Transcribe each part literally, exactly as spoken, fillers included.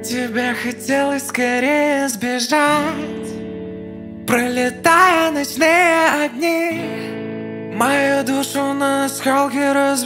Тебе хотелось скорее сбежать, пролетая ночные огни, мою душу на осколки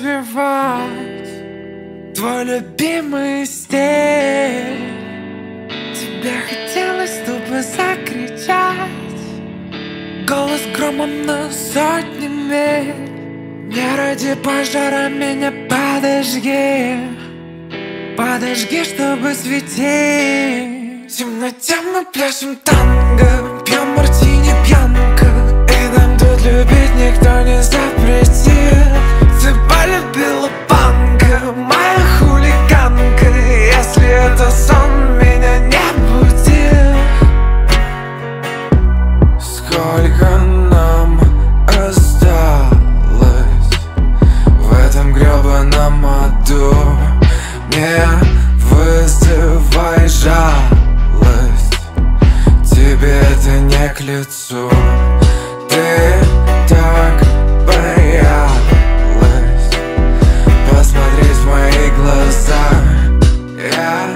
разбивать. Твой любимый стиль. Тебе хотелось тупо закричать, голос громом на сотни миль. Не ради пожара меня подожги, подожги, чтобы светить. В темноте мы пляшем танго, пьем мартини пьянка, и нам тут любить никто не запретит. Ты полюбила панка, моя хулиганка, если это сон, меня не буди. Сколько нам осталось в этом гребаном аду? Не вызывай жалость, тебе это не к лицу. Ты так боялась посмотреть в мои глаза. Я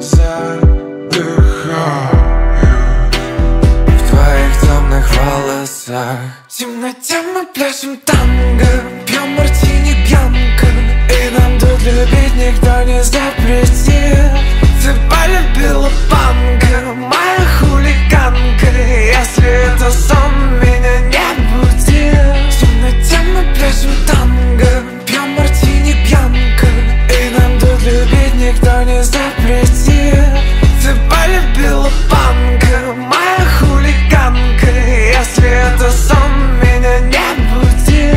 задыхаюсь в твоих темных волосах. В темноте мы пляшем танго, пьем мартини пьянка, и нам тут любить никто не запретит. Ты полюбила панка, моя хулиганка, если это сон, меня не буди. В темноте мы пляшем танго, пьем мартини пьянка, и нам тут любить никто не запретит. Ты полюбила панка, моя хулиганка, если это сон, меня не буди.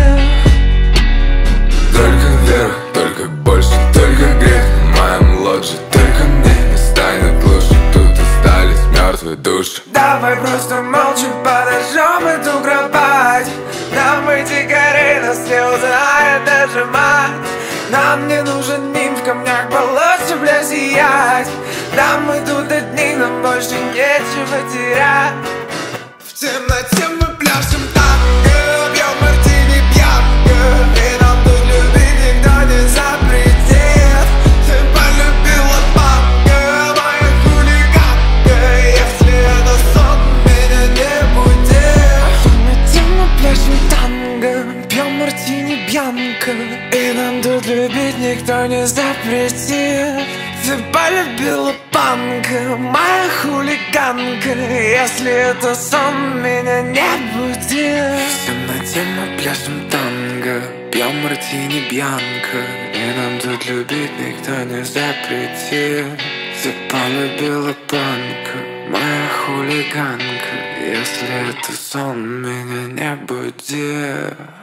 Только вверх, только больше, только грех в моем лодже. Только мне не станет лучше, тут остались мертвые души. Давай просто молча подожжем эту кровать. Нам идти горей, нас не узнает даже мать. Нам не нужен нимф в камнях болот, бля, сиять. Да мы тут одни, нам больше нечего терять. В темноте мы пляшем танго, пьем мартини пьянка, и нам тут любить никто не запретит. Ты полюбила панка, моя хулиганка, если это сон, меня не буди. В темноте мы пляшем танго, пьем мартини пьянка, и нам тут любить никто не запретит. Ты полюбила панка, моя хулиганка, если это сон, меня не буди. В темноте мы пляшем танго, пьем мартини бьянка, и нам тут любить никто не запретит. Ты полюбила панка, моя хулиганка, если это сон, меня не буди.